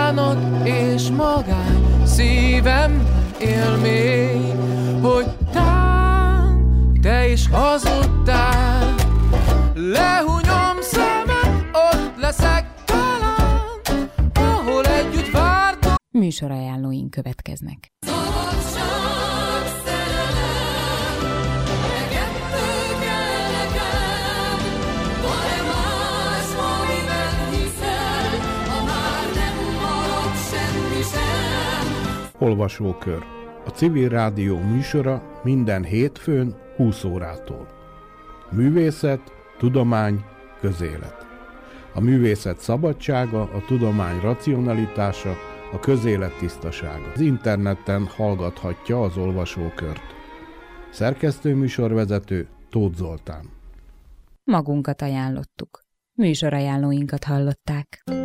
bánat és magány szívemben él még, hogy te is hazudtál. Lehunyom szemem, ott leszek talán, ahol együtt vártunk. Műsorajánlóink következnek. Olvasókör. A Civil Rádió műsora minden hétfőn 20 órától. Művészet, tudomány, közélet. A művészet szabadsága, a tudomány racionalitása, a közélet tisztasága. Az interneten hallgathatja az olvasókört. Szerkesztőműsorvezető Tóth Zoltán. Magunkat ajánlottuk. Műsorajánlóinkat hallották.